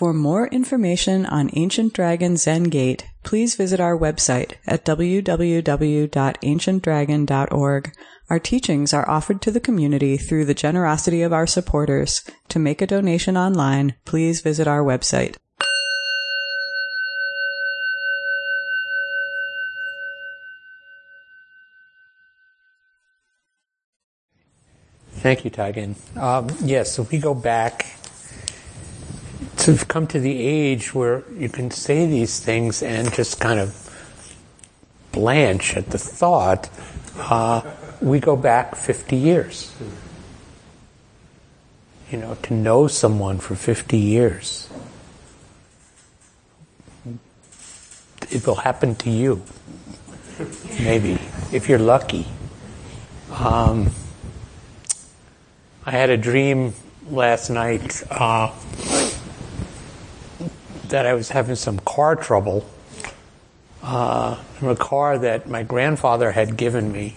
For more information on Ancient Dragon Zen Gate, please visit our website at www.ancientdragon.org. Our teachings are offered to the community through the generosity of our supporters. To make a donation online, please visit our website. Thank you, Taigen. Yes, if we go back to come to the age where you can say these things and just kind of blanch at the thought, we go back 50 years. You know, to know someone for 50 years. It will happen to you. Maybe, if you're lucky. I had a dream last night that I was having some car trouble from a car that my grandfather had given me.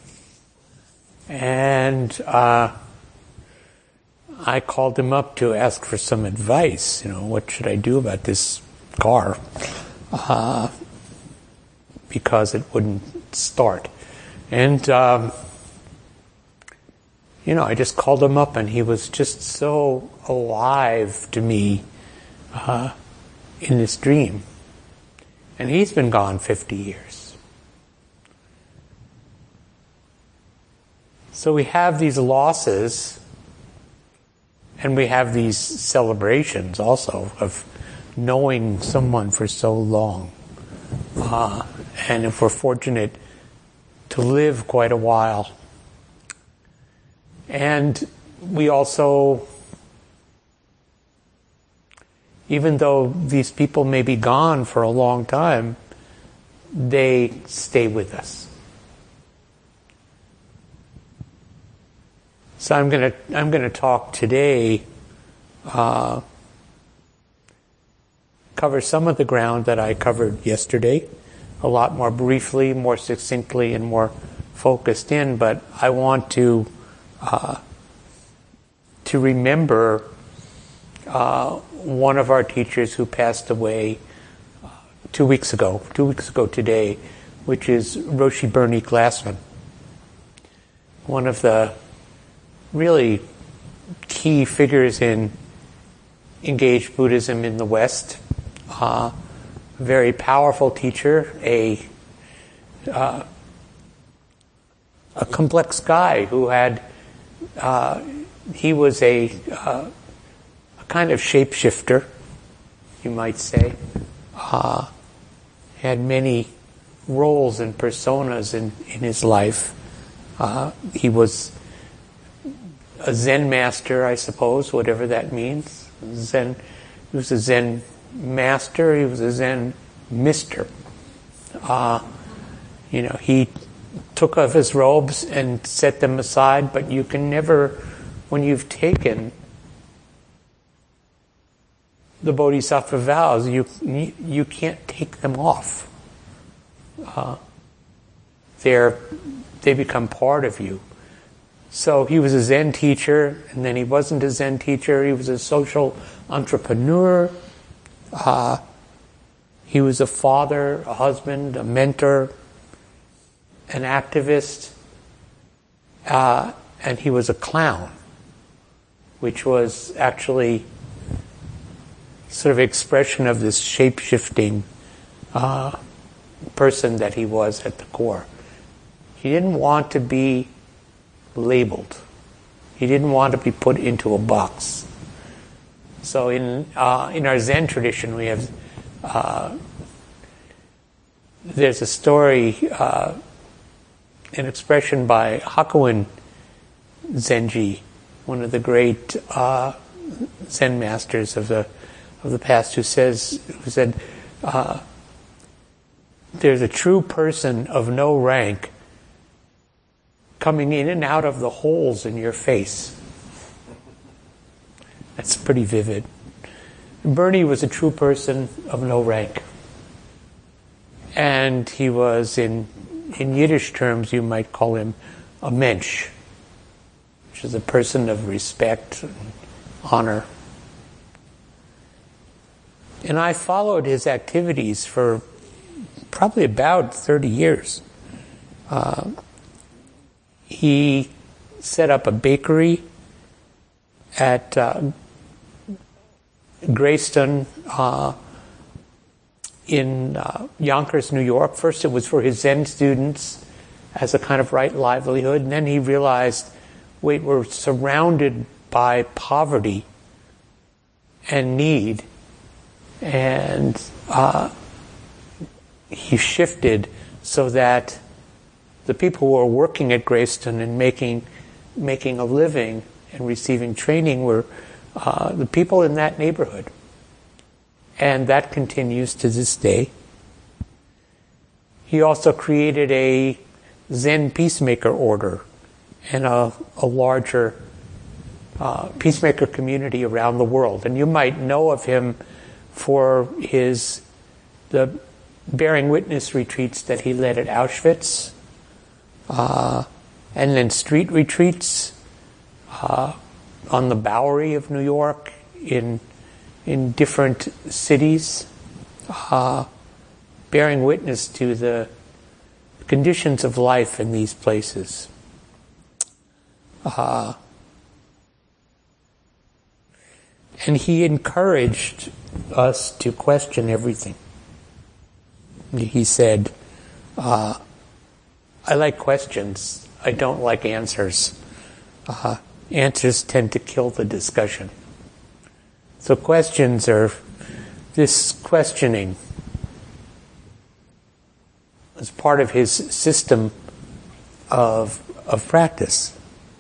And I called him up to ask for some advice. You know, what should I do about this car? Because it wouldn't start. And you know, I just called him up, and he was just so alive to me in this dream. And he's been gone 50 years. So we have these losses, and we have these celebrations also of knowing someone for so long. And if we're fortunate to live quite a while. And we also, even though these people may be gone for a long time, they stay with us. So I'm gonna talk today, cover some of the ground that I covered yesterday, a lot more briefly, more succinctly, and more focused in. But I want to remember one of our teachers who passed away 2 weeks ago today, which is Roshi Bernie Glassman, one of the really key figures in engaged Buddhism in the West, very powerful teacher, a complex guy who had he was a kind of shapeshifter, you might say. Had many roles and personas in his life. He was a Zen master, I suppose, whatever that means. Zen. He was a Zen master. He was a Zen mister. You know, he took off his robes and set them aside, but you can never, when you've taken the Bodhisattva vows, you can't take them off. They become part of you. So he was a Zen teacher, and then he wasn't a Zen teacher. He was a social entrepreneur. He was a father, a husband, a mentor, an activist, and he was a clown, which was actually sort of expression of this shape-shifting person that he was at the core. He didn't want to be labeled. He didn't want to be put into a box. So in our Zen tradition, we have there's a story, an expression by Hakuin Zenji, one of the great Zen masters of the past, who said, there's a true person of no rank coming in and out of the holes in your face. That's pretty vivid. Bernie was a true person of no rank. And he was, in Yiddish terms, you might call him a mensch, which is a person of respect and honor. And I followed his activities for probably about 30 years. He set up a bakery at Greyston in Yonkers, New York. First it was for his Zen students as a kind of right livelihood, and then he realized, wait, we're surrounded by poverty and need, and he shifted so that the people who were working at Greyston and making a living and receiving training were the people in that neighborhood. And that continues to this day. He also created a Zen peacemaker order and a larger peacemaker community around the world. And you might know of him for the bearing witness retreats that he led at Auschwitz, and then street retreats on the Bowery of New York, in different cities, bearing witness to the conditions of life in these places. And he encouraged us to question everything. He said, I like questions. I don't like answers. Answers tend to kill the discussion. So questions are this questioning as part of his system of practice.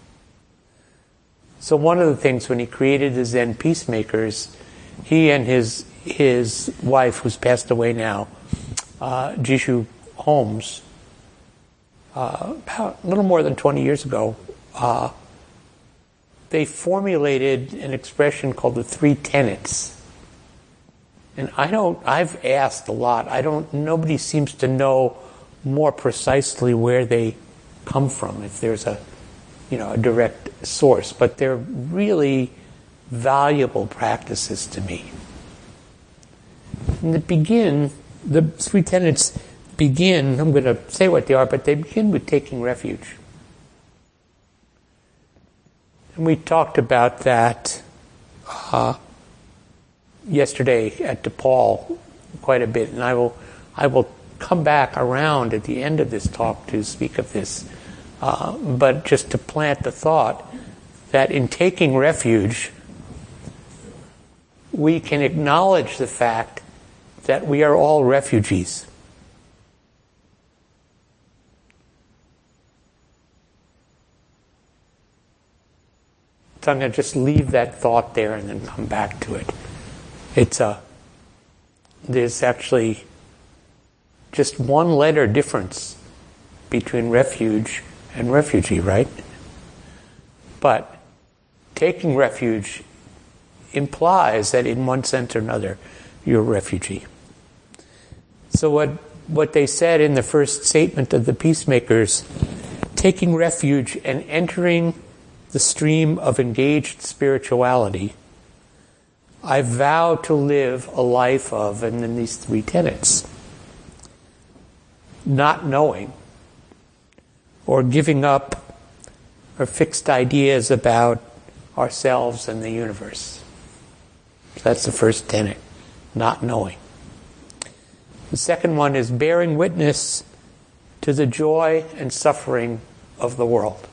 So one of the things when he created the Zen Peacemakers, he and his wife, who's passed away now, Jishu Holmes, about a little more than 20 years ago, they formulated an expression called the 3 tenets. And I've asked a lot. Nobody seems to know more precisely where they come from, if there's a direct source. But they're really valuable practices to me. And the 3 tenets begin, I'm going to say what they are, but they begin with taking refuge. And we talked about that yesterday at DePaul quite a bit, and I will come back around at the end of this talk to speak of this, but just to plant the thought that in taking refuge, we can acknowledge the fact that we are all refugees. So I'm going to just leave that thought there and then come back to it. There's actually just one letter difference between refuge and refugee, right? But taking refuge implies that in one sense or another, you're a refugee. So what they said in the first statement of the Peacemakers, taking refuge and entering the stream of engaged spirituality, I vow to live a life of, and then these 3 tenets, not knowing, or giving up, or fixed ideas about ourselves and the universe. So that's the first tenet, not knowing. The second one is bearing witness to the joy and suffering of the world.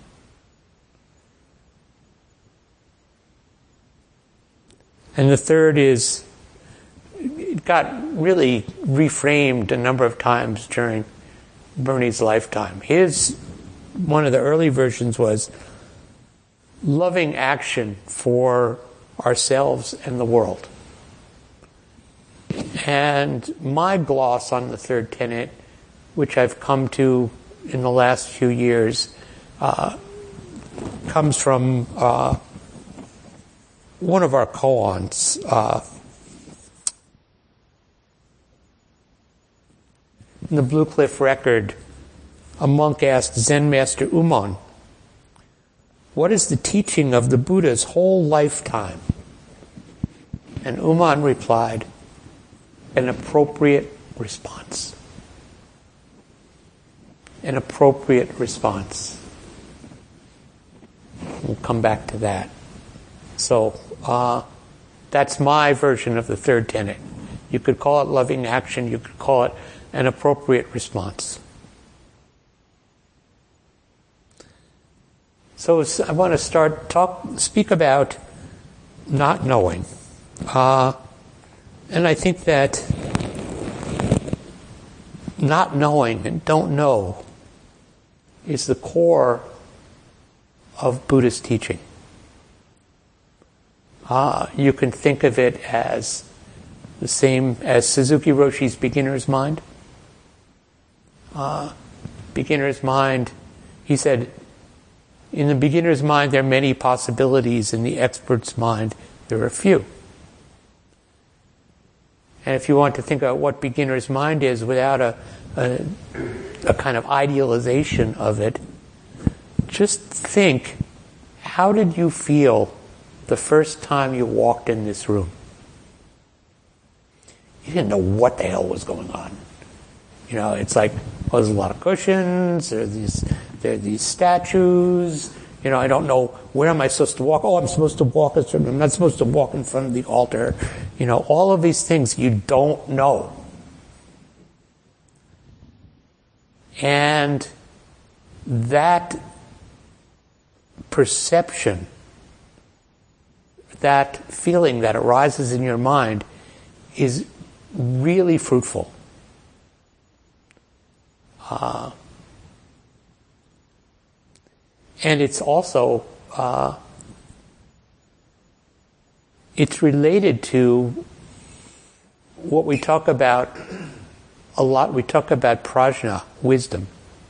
And the third is, it got really reframed a number of times during Bernie's lifetime. One of the early versions was loving action for ourselves and the world. And my gloss on the third tenet, which I've come to in the last few years, comes from one of our koans. In the Blue Cliff Record, a monk asked Zen Master Umon, "What is the teaching of the Buddha's whole lifetime?" And Umon replied, an appropriate response. An appropriate response. We'll come back to that. So that's my version of the third tenet. You could call it loving action. You could call it an appropriate response. So I want to speak about not knowing. And I think that not knowing and don't know is the core of Buddhist teaching. You can think of it as the same as Suzuki Roshi's beginner's mind. Beginner's mind, he said, in the beginner's mind there are many possibilities, in the expert's mind there are few. And if you want to think about what beginner's mind is without a kind of idealization of it, just think, how did you feel the first time you walked in this room? You didn't know what the hell was going on. You know, it's like, oh, there's a lot of cushions, there are these statues, you know, I don't know, where am I supposed to walk? Oh, I'm supposed to walk a certain, I'm not supposed to walk in front of the altar. You know, all of these things you don't know. And that perception, that feeling that arises in your mind is really fruitful. And it's also, it's related to what we talk about a lot. We talk about prajna, wisdom.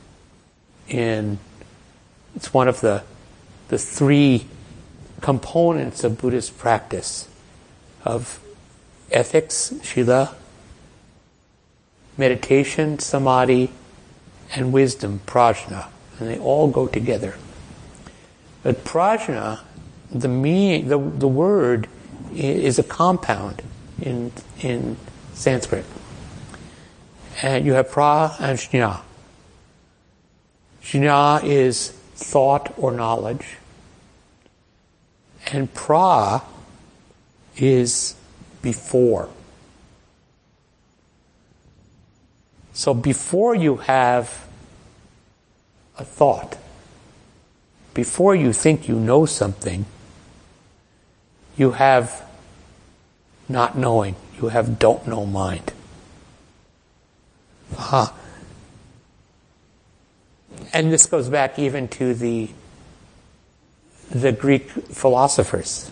It's one of the three components of Buddhist practice of ethics, shila, meditation, samadhi, and wisdom, prajna. And they all go together. But prajna, the meaning, the word is a compound in Sanskrit. And you have pra and jna. Jna is thought or knowledge. And pra is before. So before you have a thought, before you think you know something, you have not knowing. You have don't know mind. And this goes back even to the Greek philosophers.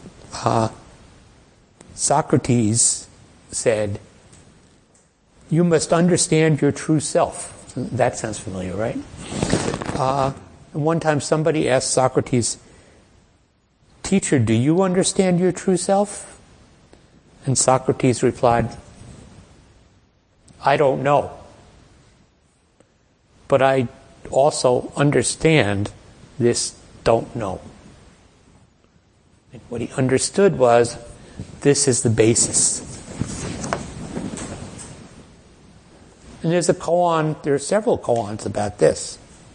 Socrates said, you must understand your true self. That sounds familiar, right? One time somebody asked Socrates, teacher, do you understand your true self? And Socrates replied, I don't know. But I also understand this don't know. And what he understood was, this is the basis. And there are several koans about this.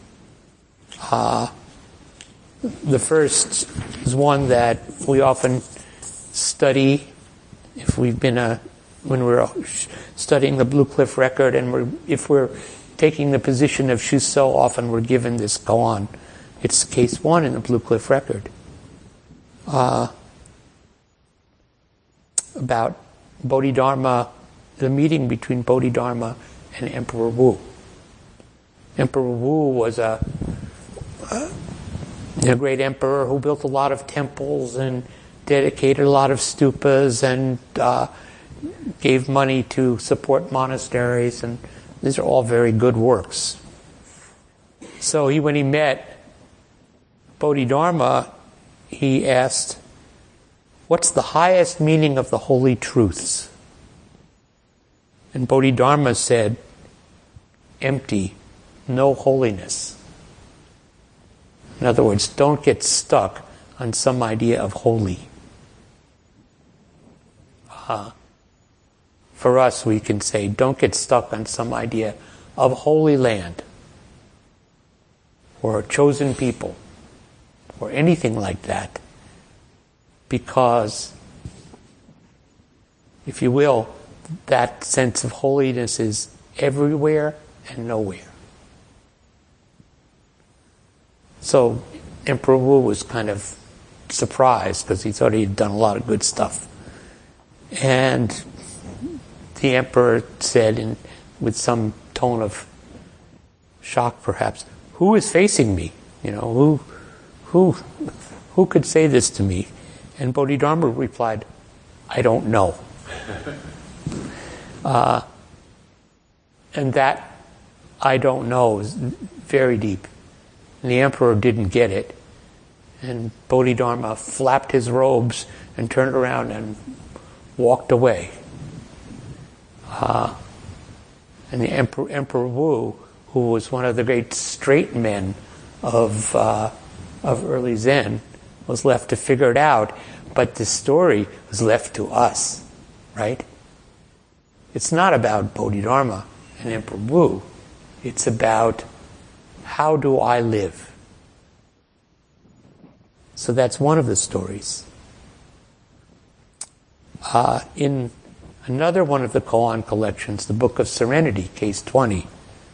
The first is one that we often study if we've been when we're studying the Blue Cliff Record, and if we're taking the position of Shuso, often we're given this koan. It's case 1 in the Blue Cliff Record. About Bodhidharma, the meeting between Bodhidharma and Emperor Wu. Emperor Wu was a great emperor who built a lot of temples and dedicated a lot of stupas and gave money to support monasteries, and these are all very good works. So when he met Bodhidharma, he asked, what's the highest meaning of the holy truths? And Bodhidharma said, empty, no holiness. In other words, don't get stuck on some idea of holy. for us, we can say, don't get stuck on some idea of holy land or chosen people or anything like that. Because, if you will, that sense of holiness is everywhere and nowhere. So Emperor Wu was kind of surprised because he thought he had done a lot of good stuff. And the emperor said, with some tone of shock perhaps, "Who is facing me? Who could say this to me?" And Bodhidharma replied, "I don't know." And that "I don't know" is very deep. And the emperor didn't get it. And Bodhidharma flapped his robes and turned around and walked away. And the Emperor Wu, who was one of the great straight men of early Zen, was left to figure it out. But the story was left to us, right? It's not about Bodhidharma and Emperor Wu. It's about, how do I live? So that's one of the stories. In another one of the koan collections, the Book of Serenity, case 20,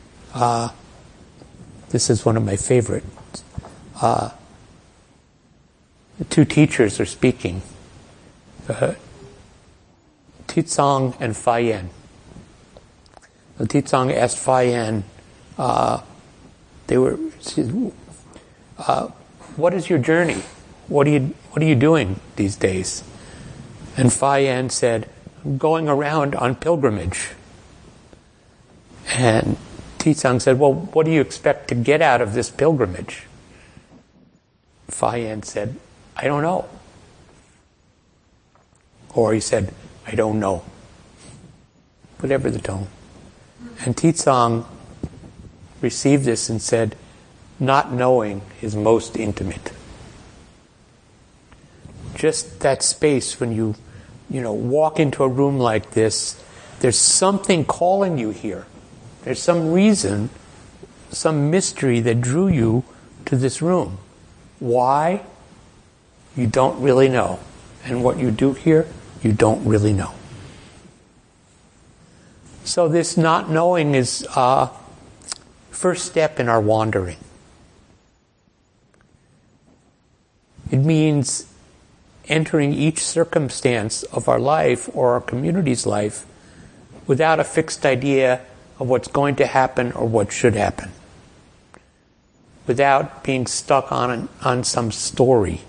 this is one of my favorites. The two teachers are speaking, Titsang and Fayen. The Titsang asked Fayen, what is your journey? What are you doing these days? And Fayen said, "I'm going around on pilgrimage." And Titsang said, "Well, what do you expect to get out of this pilgrimage?" Fayen said, "I don't know." Or he said, "I don't know." Whatever the tone. And Titsang received this and said, "Not knowing is most intimate." Just that space when you walk into a room like this, there's something calling you here. There's some reason, some mystery that drew you to this room. Why? You don't really know. And what you do here, you don't really know. So this not knowing is first step in our wandering. It means entering each circumstance of our life or our community's life without a fixed idea of what's going to happen or what should happen. Without being stuck on some story.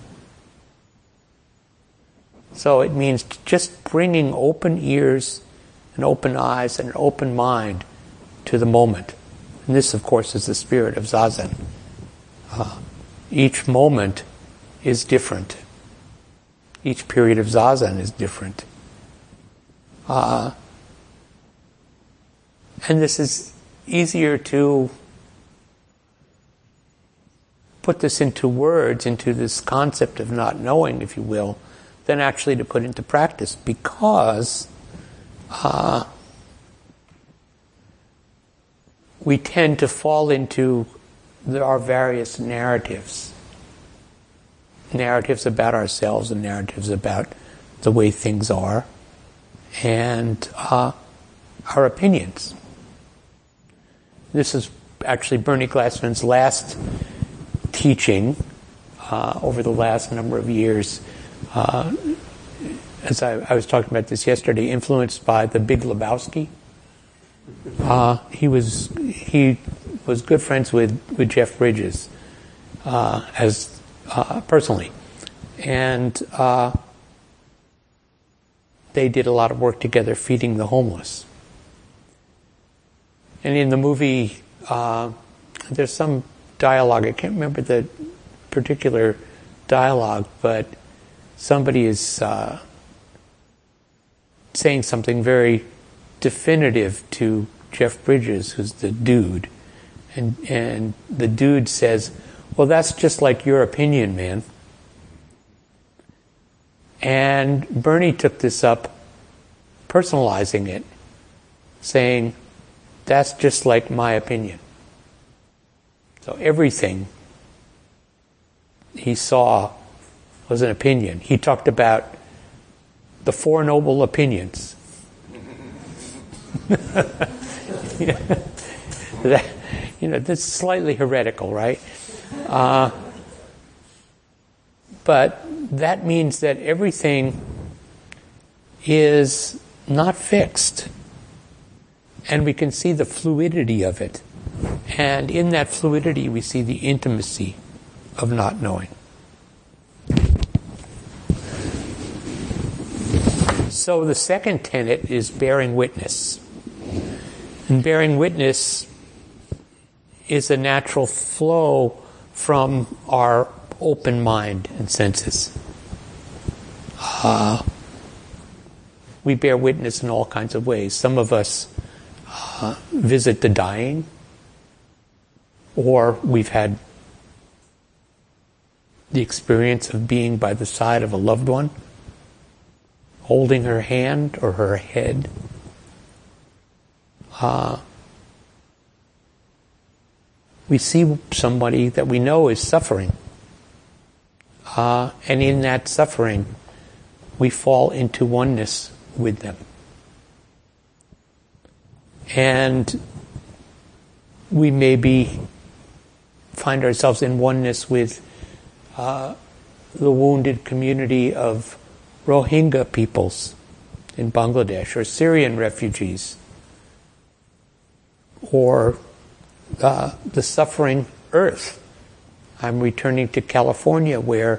So it means just bringing open ears and open eyes and an open mind to the moment. And this, of course, is the spirit of Zazen. Each moment is different. Each period of Zazen is different. And this is easier to put this into words, into this concept of not knowing, if you will, than actually to put into practice, because we tend to fall into our various narratives. Narratives about ourselves and narratives about the way things are, and our opinions. This is actually Bernie Glassman's last teaching over the last number of years. As I was talking about this yesterday, influenced by The Big Lebowski. He was good friends with Jeff Bridges personally, and they did a lot of work together feeding the homeless. And in the movie, there's some dialogue. I can't remember the particular dialogue, but somebody is saying something very definitive to Jeff Bridges, who's the dude. And the dude says, "Well, that's just like your opinion, man." And Bernie took this up personalizing it, saying, that's just like my opinion. So everything he saw was an opinion. He talked about the Four Noble Opinions. That's slightly heretical, right? But that means that everything is not fixed. And we can see the fluidity of it. And in that fluidity, we see the intimacy of not knowing. So the second tenet is bearing witness. And bearing witness is a natural flow from our open mind and senses. We bear witness in all kinds of ways. Some of us visit the dying, or we've had the experience of being by the side of a loved one, holding her hand or her head. We see somebody that we know is suffering. And in that suffering, we fall into oneness with them. And we maybe find ourselves in oneness with the wounded community of Rohingya peoples in Bangladesh, or Syrian refugees, or the suffering earth. I'm returning to California, where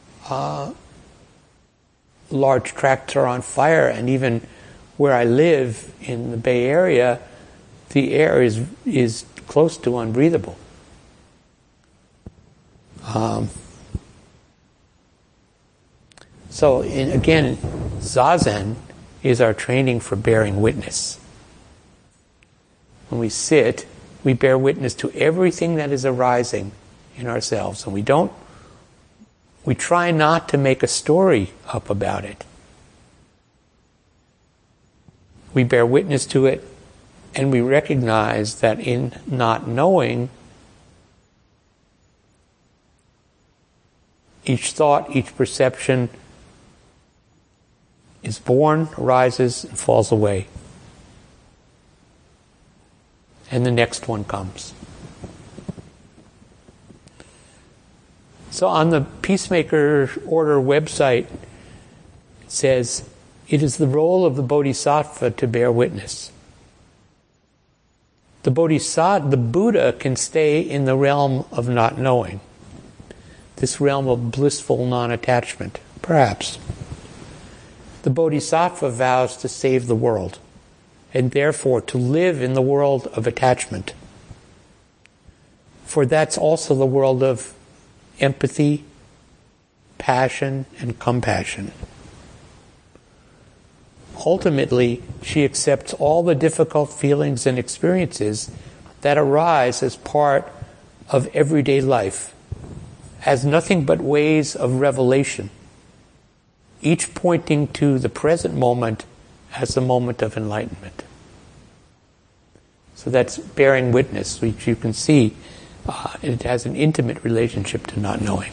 large tracts are on fire, and even where I live in the Bay Area, the air is close to unbreathable. So again, Zazen is our training for bearing witness. When we sit, we bear witness to everything that is arising in ourselves, and we try not to make a story up about it. We bear witness to it, and we recognize that in not knowing, each thought, each perception is born, arises, and falls away. And the next one comes. So on the Peacemaker Order website, it says, it is the role of the Bodhisattva to bear witness. The Buddha can stay in the realm of not knowing, this realm of blissful non-attachment, perhaps. The Bodhisattva vows to save the world, and therefore to live in the world of attachment. For that's also the world of empathy, passion, and compassion. Ultimately, she accepts all the difficult feelings and experiences that arise as part of everyday life as nothing but ways of revelation, each pointing to the present moment as the moment of enlightenment. So that's bearing witness, which you can see it has an intimate relationship to not knowing.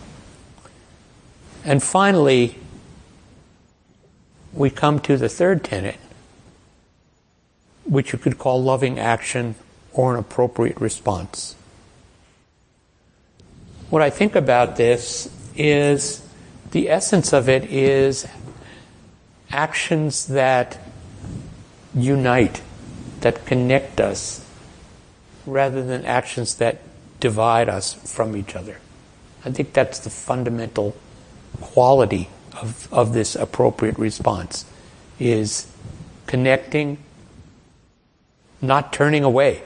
And finally, we come to the third tenet, which you could call loving action or an appropriate response. What I think about this is, the essence of it is actions that unite, that connect us, rather than actions that divide us from each other. I think that's the fundamental quality of this appropriate response, is connecting, not turning away.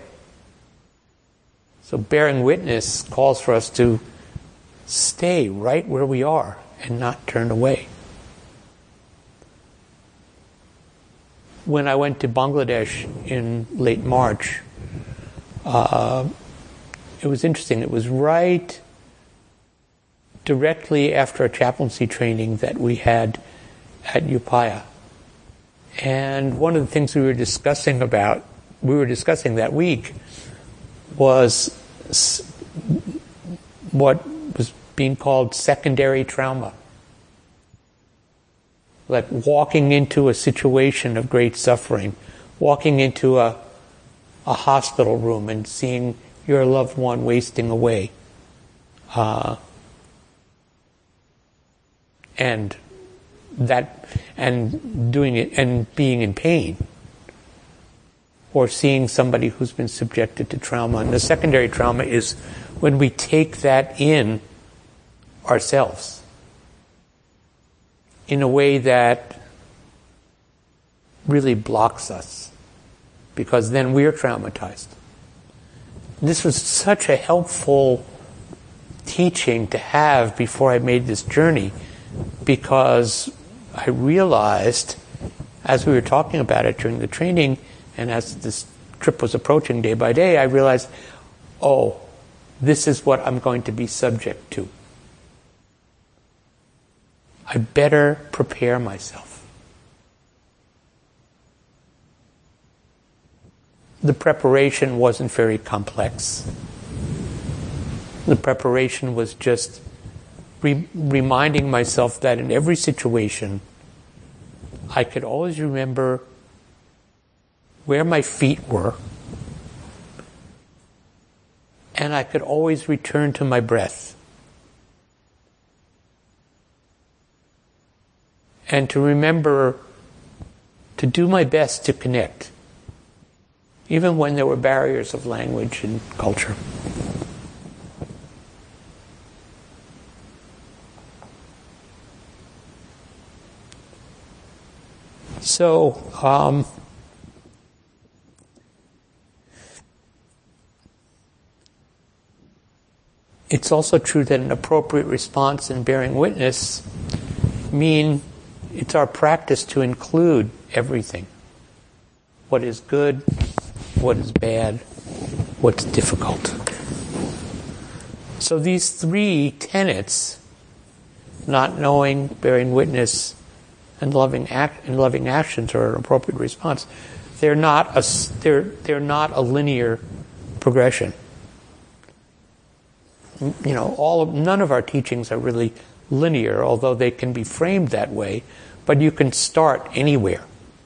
So bearing witness calls for us to stay right where we are and not turn away. When I went to Bangladesh in late March, it was interesting. It was right directly after a chaplaincy training that we had at Upaya. And one of the things we were discussing that week was what was being called secondary trauma. Like walking into a situation of great suffering, walking into a hospital room and seeing your loved one wasting away. And doing it and being in pain, or seeing somebody who's been subjected to trauma. And the secondary trauma is when we take that in ourselves in a way that really blocks us, because then we're traumatized. This was such a helpful teaching to have before I made this journey, because I realized, as we were talking about it during the training, and as this trip was approaching day by day, I realized, oh, this is what I'm going to be subject to. I better prepare myself. The preparation wasn't very complex. The preparation was just reminding myself that in every situation, I could always remember where my feet were, and I could always return to my breath. And to remember to do my best to connect, even when there were barriers of language and culture. So, it's also true that an appropriate response in bearing witness mean it's our practice to include everything. What is good, what is bad, what's difficult. So these three tenets, not knowing, bearing witness, and loving actions are an appropriate response. They're not a linear progression. You know, none of our teachings are really linear, although they can be framed that way. But you can start anywhere.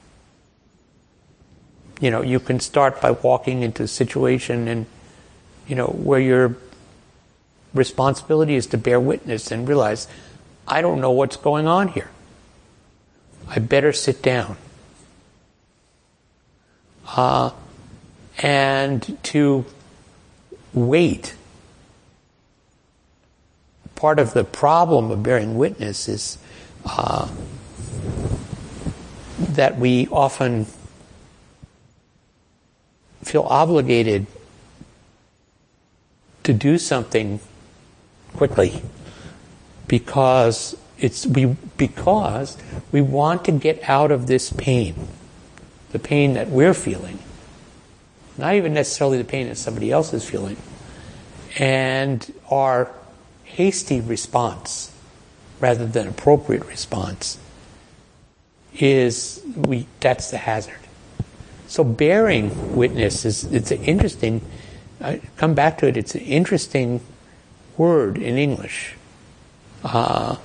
You know, you can start by walking into a situation and, where your responsibility is to bear witness and realize, I don't know what's going on here. I better sit down. And to wait. Part of the problem of bearing witness is that we often feel obligated to do something quickly because we want to get out of this pain, the pain that we're feeling, not even necessarily the pain that somebody else is feeling. And our hasty response, rather than appropriate response, that's the hazard. So bearing witness it's an interesting, I come back to it, it's an interesting word in English. I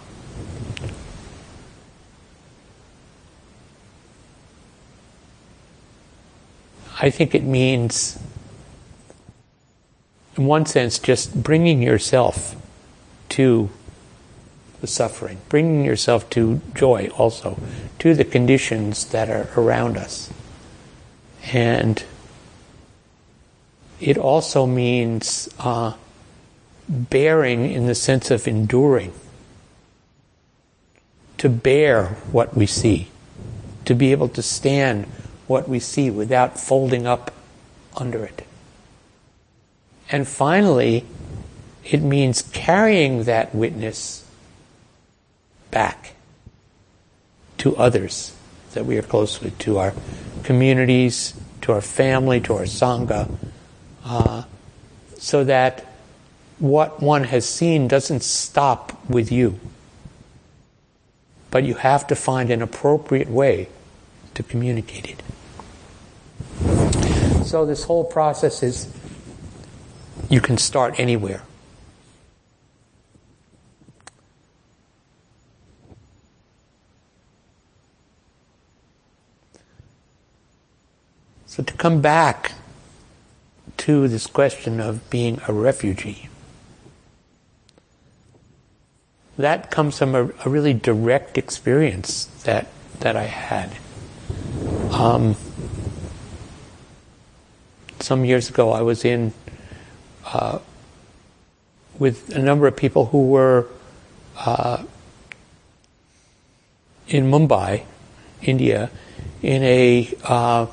think it means, in one sense, just bringing yourself to the suffering, bringing yourself to joy also, to the conditions that are around us. And it also means bearing in the sense of enduring, to bear what we see, to be able to stand what we see without folding up under it. And finally, it means carrying that witness back to others that we are close with, to our communities, to our family, to our Sangha, so that what one has seen doesn't stop with you. But you have to find an appropriate way to to communicate it. So this whole process is, you can start anywhere. So to come back to this question of being a refugee, that comes from a really direct experience that I had. Some years ago, I was in with a number of people who were in Mumbai, India, in a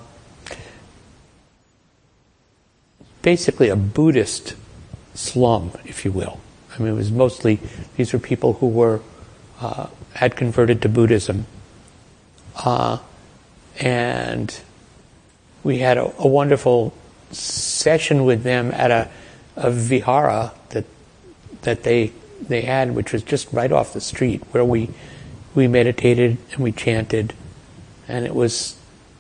basically a Buddhist slum, if you will. I mean, it was mostly, these were people who were had converted to Buddhism, and we had a wonderful session with them at a vihara that they had, which was just right off the street, where we meditated and we chanted, and it was,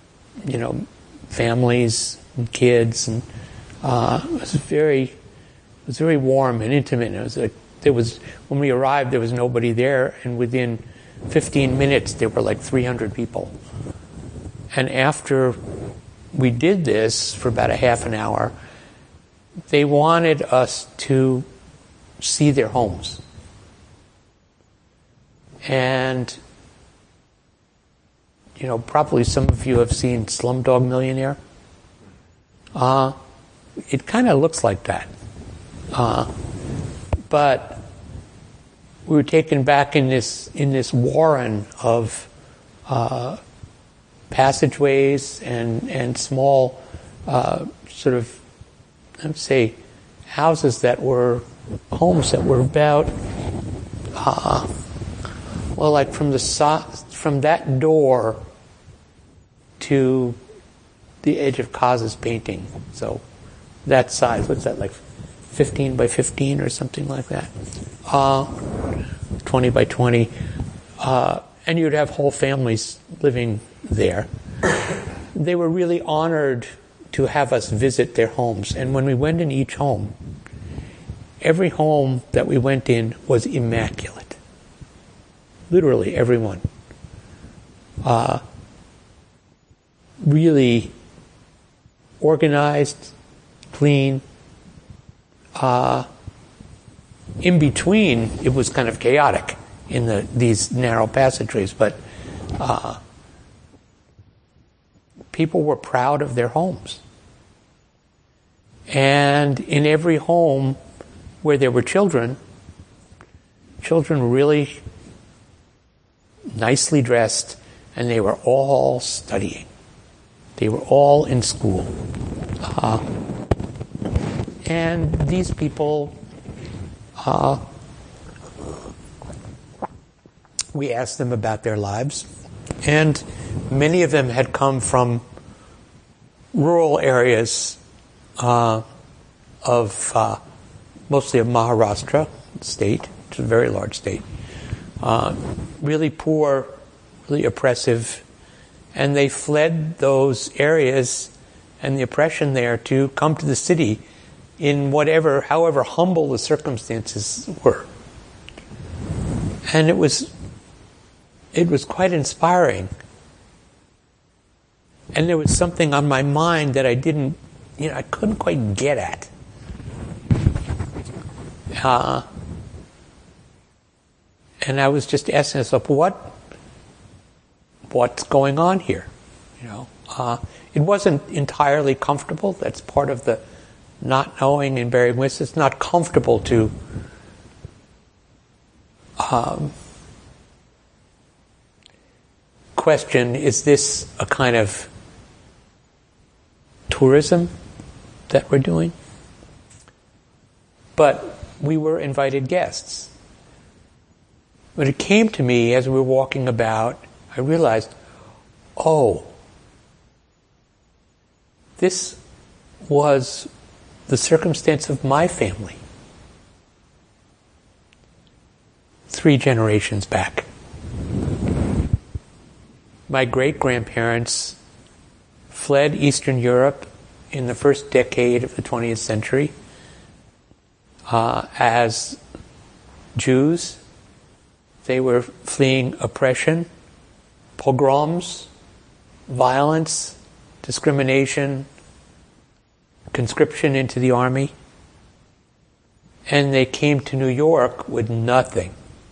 families and kids, and it was very warm and intimate. It was like, when we arrived, there was nobody there, and within 15 minutes there were like 300 people. And after we did this for about a half an hour, they wanted us to see their homes. And probably some of you have seen Slumdog Millionaire. It kind of looks like that. But we were taken back in this warren of passageways and small sort of, I would say, houses that were homes that were about like from that door to the edge of Kaz's painting. So that size, what's that, like 15 by 15 or something like that? 20 by 20. And you'd have whole families living there. They were really honored to have us visit their homes. And when we went in each home, every home that we went in was immaculate. Literally every one. Really organized, clean. In between, it was kind of chaotic in these narrow passageways, but people were proud of their homes. And in every home where there were children really nicely dressed, and they were all studying. They were all in school. And these people, we asked them about their lives, and many of them had come from rural areas of mostly of Maharashtra state. It's a very large state. Really poor, really oppressive, and they fled those areas and the oppression there to come to the city in however humble the circumstances were. And it was quite inspiring. And there was something on my mind that I couldn't quite get at. And I was just asking myself, what's going on here? It wasn't entirely comfortable. That's part of the not knowing and bearing with. It's not comfortable to question, is this a kind of tourism that we're doing? But we were invited guests. When it came to me as we were walking about, I realized, this was the circumstance of my family 3 generations back. my great-grandparents fled Eastern Europe in the first decade of the 20th century as Jews. They were fleeing oppression, pogroms, violence, discrimination, conscription into the army. And they came to New York with nothing.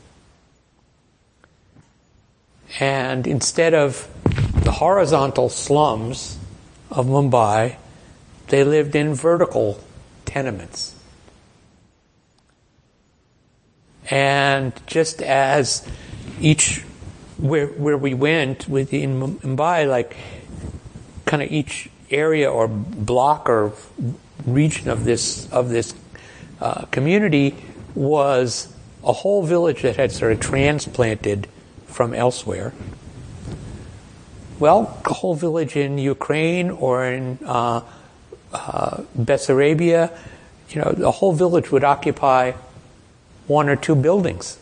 And instead of the horizontal slums of Mumbai, they lived in vertical tenements. And just as where we went within Mumbai, like kind of each area or block or region of this community was a whole village that had sort of transplanted from elsewhere. Well, a whole village in Ukraine or in Bessarabia, the whole village would occupy one or two buildings.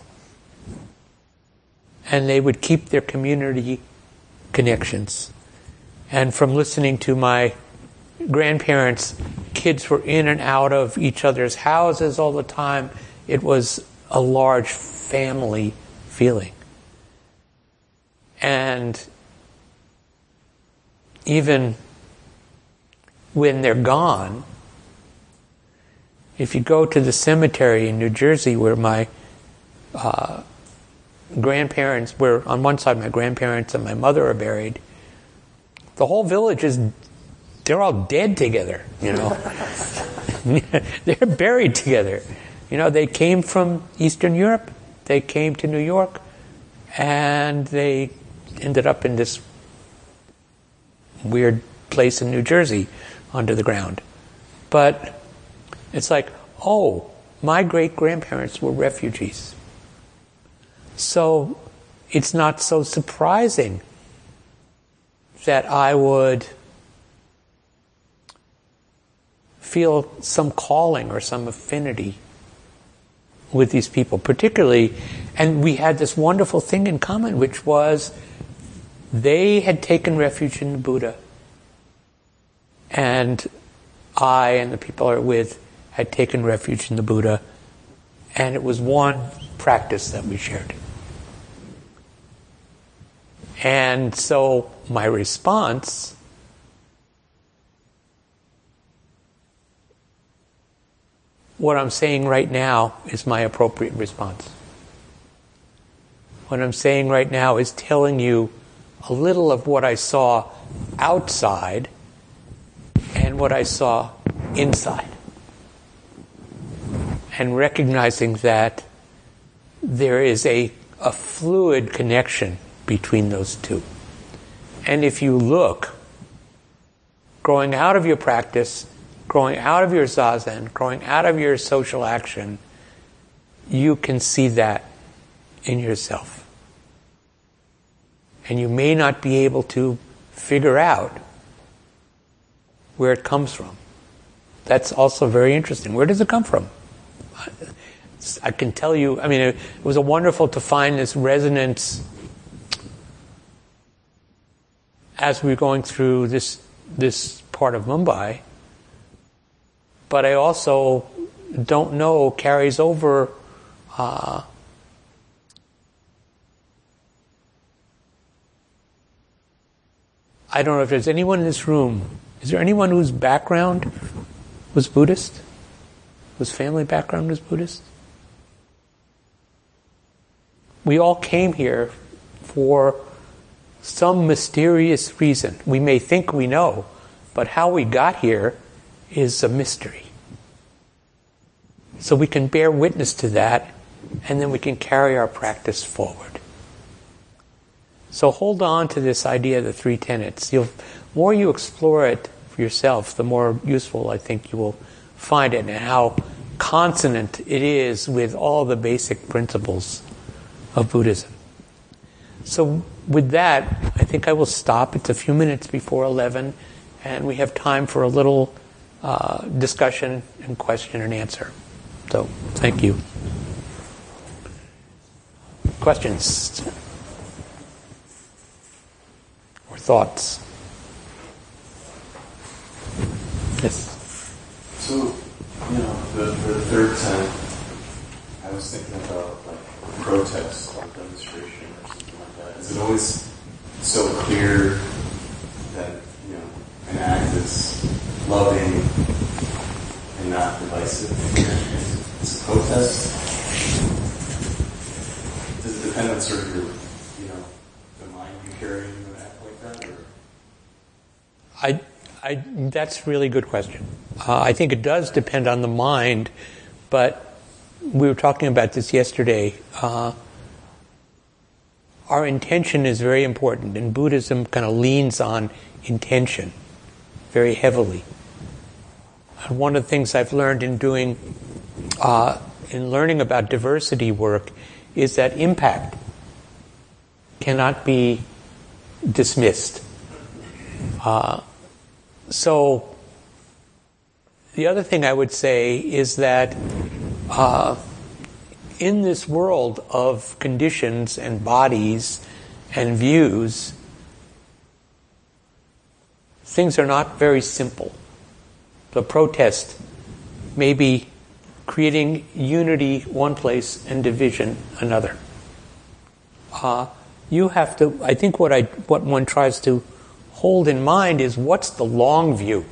And they would keep their community connections. And from listening to my grandparents, kids were in and out of each other's houses all the time. It was a large family feeling. And even when they're gone, if you go to the cemetery in New Jersey where my grandparents, where on one side my grandparents and my mother are buried, the whole village they're all dead together, They're buried together. They came from Eastern Europe, they came to New York, and they ended up in this weird place in New Jersey under the ground. But it's like, oh, my great-grandparents were refugees. So it's not so surprising that I would feel some calling or some affinity with these people, particularly, and we had this wonderful thing in common, which was they had taken refuge in the Buddha, and I and the people I were with had taken refuge in the Buddha, and it was one practice that we shared. And so my response what I'm saying right now is my appropriate response. What I'm saying right now is telling you a little of what I saw outside and what I saw inside. And recognizing that there is a fluid connection between those two. And if you look, growing out of your practice, growing out of your zazen, growing out of your social action, you can see that in yourself. And you may not be able to figure out where it comes from. That's also very interesting. Where does it come from? I can tell you, it was wonderful to find this resonance as we were going through this part of Mumbai. But I also don't know carries over I don't know if there's anyone in this room. Is there anyone whose background was Buddhist? Whose family background was Buddhist? We all came here for some mysterious reason. We may think we know, but how we got here is a mystery. So we can bear witness to that, and then we can carry our practice forward. So hold on to this idea of the three tenets. The more you explore it for yourself, the more useful I think you will find it, and how consonant it is with all the basic principles of Buddhism. So with that, I think I will stop. It's a few minutes before 11, and we have time for a little discussion and question and answer. So, thank you. Questions? thoughts. Yes. So, for the third time, I was thinking about like protest or demonstration or something like that. Is it always so clear that an act is loving and not divisive? It's a protest. Does it depend on sort of your, the mind you carry in an act like that? Or? That's a really good question. I think it does depend on the mind, but we were talking about this yesterday. Our intention is very important, and Buddhism kind of leans on intention very heavily. And one of the things I've learned in learning about diversity work is that impact cannot be dismissed. So the other thing I would say is that in this world of conditions and bodies and views, things are not very simple. The protest may be creating unity one place and division another. You have to, I think what one tries to hold in mind is what's the long view.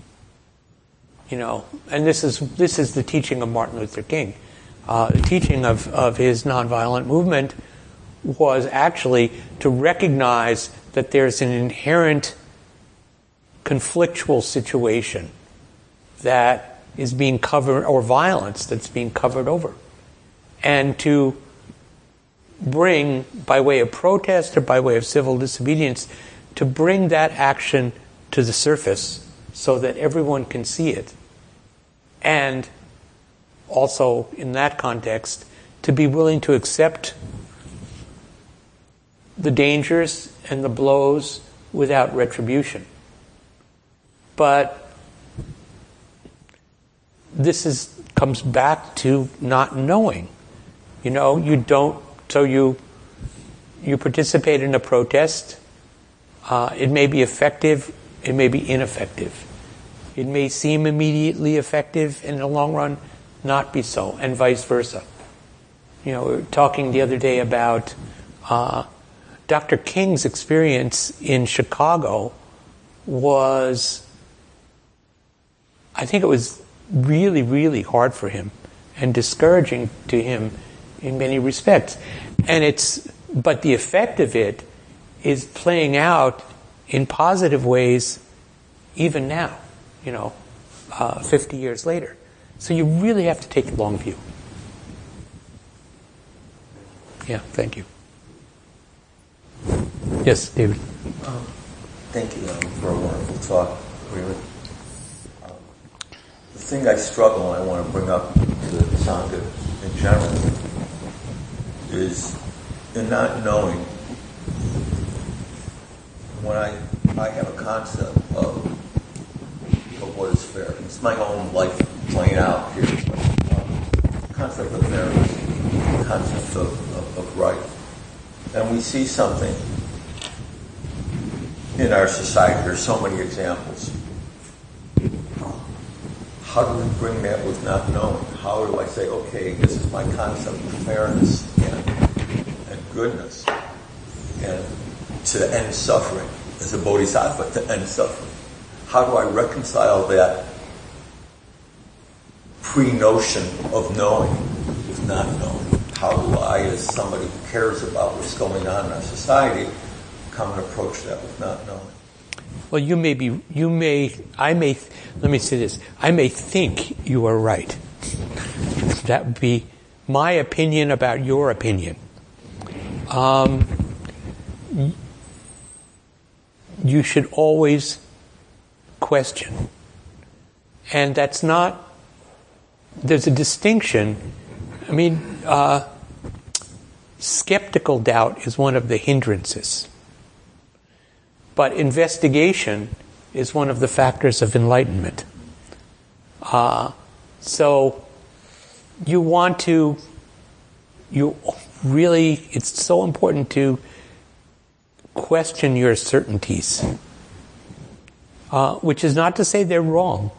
And this is the teaching of Martin Luther King. The teaching of his nonviolent movement was actually to recognize that there's an inherent conflictual situation that is being covered, or violence that's being covered over. And to bring, by way of protest or by way of civil disobedience, to bring that action to the surface so that everyone can see it. And also, in that context, to be willing to accept the dangers and the blows without retribution. But this comes back to not knowing. You don't, so you participate in a protest. It may be effective, it may be ineffective. It may seem immediately effective, in the long run, not be so, and vice versa. We were talking the other day about Dr. King's experience in Chicago was, I think it was really, really hard for him and discouraging to him in many respects. But the effect of it is playing out in positive ways even now, 50 years later. So you really have to take a long view. Yeah, thank you. Yes, David. Thank you for a wonderful talk, really. The thing I struggle, and I want to bring up to the Sangha in general, is in not knowing. When I have a concept of what is fair, it's my own life playing out here. Concept of fairness, concept of right, and we see something in our society. There's so many examples. How do we bring that with not knowing? How do I say, okay, this is my concept of fairness and goodness, and to end suffering, as a bodhisattva, to end suffering? How do I reconcile that pre-notion of knowing with not knowing? How do I, as somebody who cares about what's going on in our society, come and approach that with not knowing? Well, let me say this, I may think you are right. That would be my opinion about your opinion. You should always question. And there's a distinction. Skeptical doubt is one of the hindrances. But investigation is one of the factors of enlightenment. So it's so important to question your certainties, which is not to say they're wrong,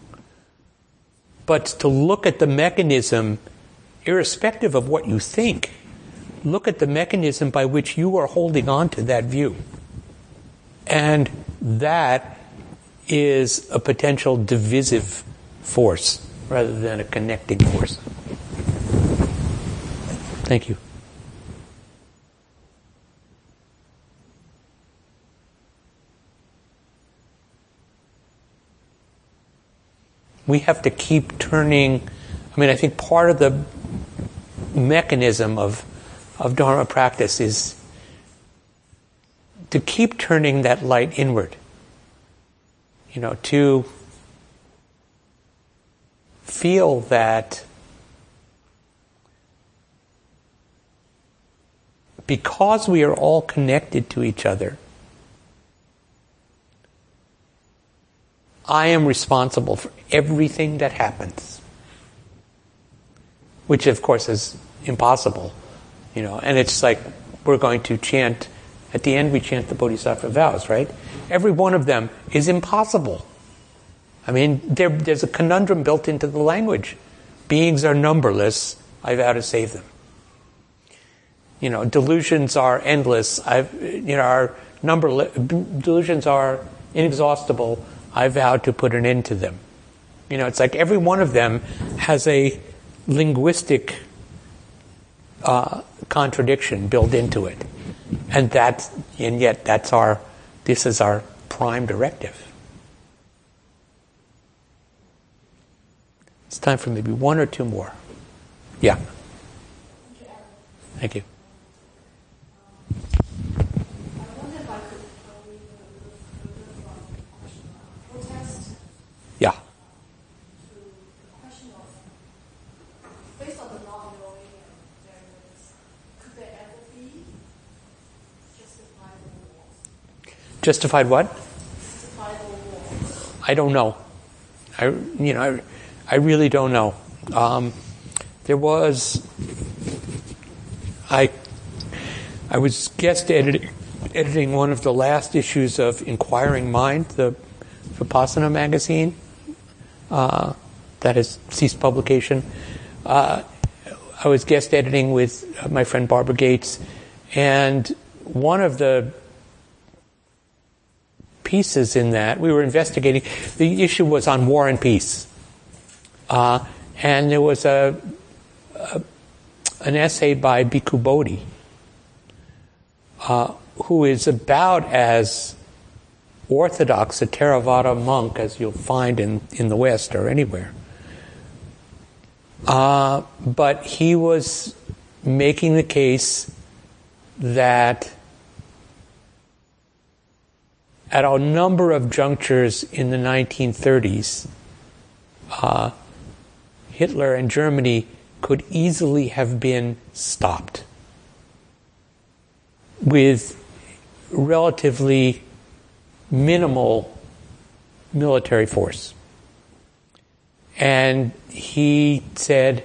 but to look at the mechanism, irrespective of what you think, look at the mechanism by which you are holding on to that view. And that is a potential divisive force rather than a connecting force. Thank you. We have to keep turning. I think part of the mechanism of Dharma practice is to keep turning that light inward. To feel that because we are all connected to each other, I am responsible for everything that happens, which of course is impossible, and it's like we're going to chant, at the end we chant the Bodhisattva vows, right? Every one of them is impossible. There's a conundrum built into the language. Beings are numberless, I vow to save them. Delusions are endless, delusions are inexhaustible, I vow to put an end to them. It's like every one of them has a linguistic contradiction built into it. And yet this is our prime directive. It's time for maybe one or two more. Yeah. Thank you. Yeah. Justified what? I don't know. I really don't know. There was. I was guest editing one of the last issues of Inquiring Mind, the Vipassana magazine that has ceased publication. I was guest editing with my friend Barbara Gates, and one of the pieces in that, we were investigating, the issue was on war and peace. And there was an essay by Bhikkhu Bodhi, who is about as orthodox a Theravada monk as you'll find in the West or anywhere. But he was making the case that at a number of junctures in the 1930s, Hitler and Germany could easily have been stopped with relatively minimal military force. And he said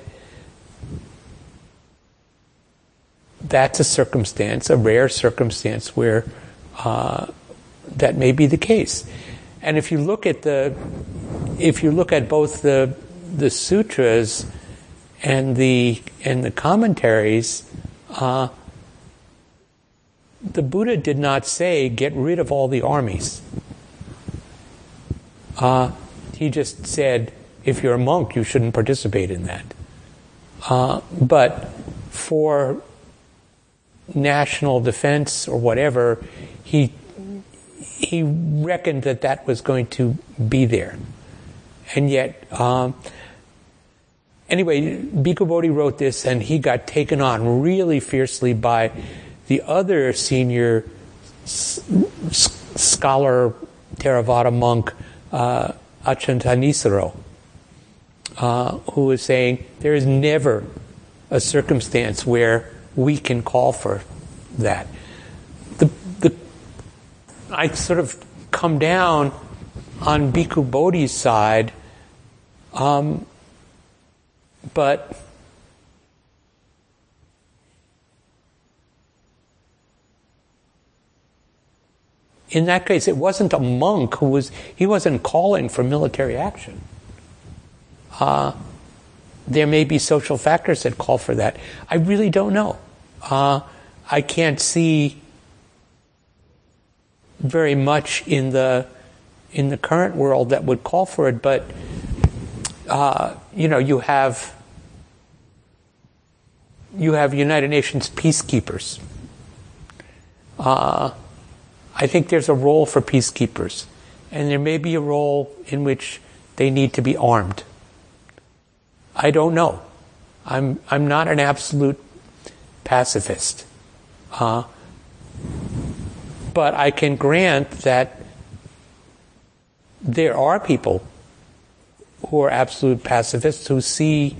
that's a circumstance, a rare circumstance where that may be the case. And if you look at both the sutras and the commentaries, the Buddha did not say get rid of all the armies. He just said if you're a monk you shouldn't participate in that. But for national defense or whatever, he reckoned that was going to be there. And yet, anyway, Bhikkhu Bodhi wrote this, and he got taken on really fiercely by the other senior scholar Theravada monk, Achanta Nisaro, who was saying there is never a circumstance where we can call for that. I sort of come down on Bhikkhu Bodhi's side, but in that case, it wasn't a monk he wasn't calling for military action. There may be social factors that call for that. I really don't know. I can't see very much in the current world that would call for it, but you have United Nations peacekeepers. I think there's a role for peacekeepers, and there may be a role in which they need to be armed. I don't know. I'm not an absolute pacifist, but I can grant that there are people who are absolute pacifists who see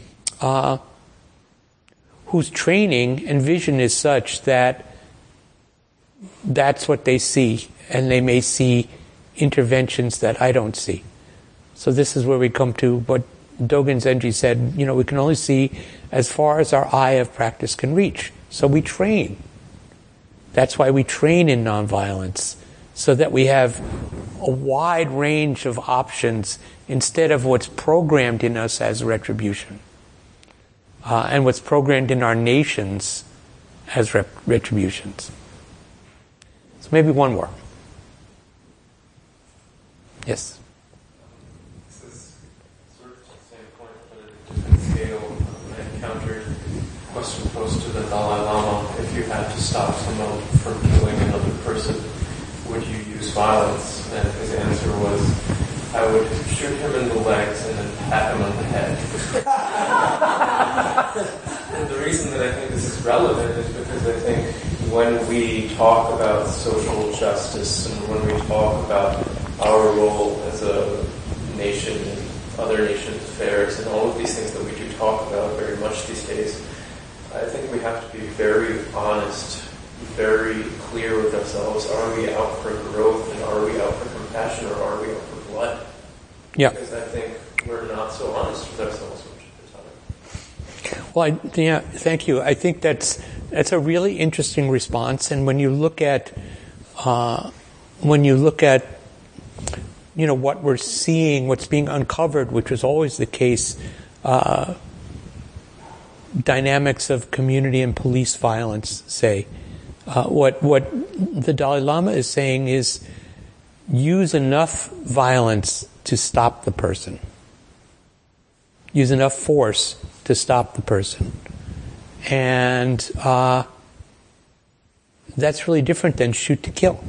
whose training and vision is such that that's what they see, and they may see interventions that I don't see. So this is where we come to what Dogen Zenji said, we can only see as far as our eye of practice can reach. So we train. That's why we train in nonviolence, so that we have a wide range of options instead of what's programmed in us as retribution. And what's programmed in our nations as retributions. So maybe one more. Yes? This is sort of the same point, but at a different scale. I encountered a question posed to the Dalai Lama: if you had to stop someone from killing another person, would you use violence? And his answer was, I would shoot him in the legs and then pat him on the head. And the reason that I think this is relevant is because I think when we talk about social justice and when we talk about our role as a nation in other nations' affairs and all of these things that we do talk about very much these days, I think we have to be very honest, very clear with ourselves. Are we out for growth, and are we out for compassion, or are we out for blood? Yeah. Because I think we're not so honest with ourselves much of the time. Well, thank you. I think that's a really interesting response. And when you look at what we're seeing, what's being uncovered, which was always the case, dynamics of community and police violence, say, what the Dalai Lama is saying is use enough violence to stop the person. Use enough force to stop the person. And that's really different than shoot to kill.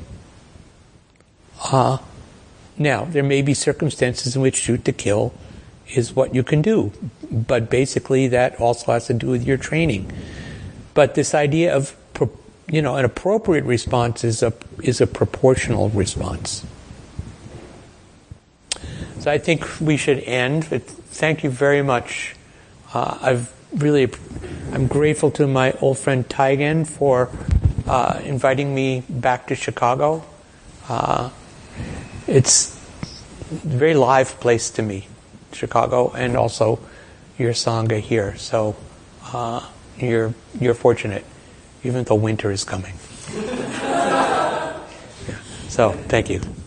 Now, there may be circumstances in which shoot to kill is what you can do, but basically that also has to do with your training. But this idea of an appropriate response is a proportional response. So I think we should end. But thank you very much. I'm grateful to my old friend Taigen for inviting me back to Chicago. It's a very live place to me, Chicago, and also your Sangha here. So you're fortunate, even though winter is coming. So thank you.